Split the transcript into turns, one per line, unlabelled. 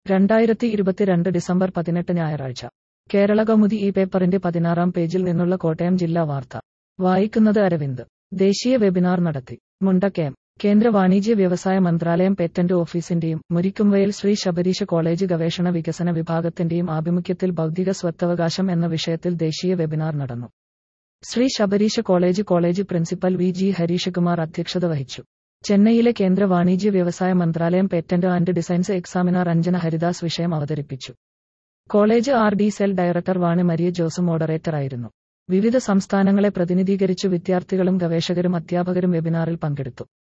2022 December 18 ഞായറാഴ്ച കേരളകൗമുദി ഈ പേപ്പറിന്റെ 16-ാം പേജിൽ നിന്നുള്ള കോട്ടയം ജില്ലാ വാർത്ത വായിക്കുന്നത് അരവിന്ദ്. ദേശീയ വെബിനാർ നടത്തി. മുണ്ടക്കയം. കേന്ദ്ര വാണിജ്യ വ്യവസായ മന്ത്രാലയം പേറ്റന്റ് ഓഫീസിന്റെയും മുരിക്കുംവയൽ ശ്രീ ശബരീശ കോളേജ് ഗവേഷണ വികസന വിഭാഗത്തിന്റെയും ആഭിമുഖ്യത്തിൽ ബൗദ്ധിക സ്വത്തവകാശം എന്ന വിഷയത്തിൽ ദേശീയ വെബിനാർ നടന്നു. Sree Sabareesa college principal V G Hareeshkumar അധ്യക്ഷത വഹിച്ചു. ചെന്നൈയിലെ കേന്ദ്ര വാണിജ്യ വ്യവസായ മന്ത്രാലയം patent and designs examiner Anjana Haridas വിഷയം അവതരിപ്പിച്ചു. College R D. Cell director Vani Maria Jose മോഡറേറ്ററായിരുന്നു. വിവിധ സംസ്ഥാനങ്ങളെ പ്രതിനിധീകരിച്ചു വിദ്യാർത്ഥികളും ഗവേഷകരും അധ്യാപകരും വെബിനാറിൽ പങ്കെടുത്തു.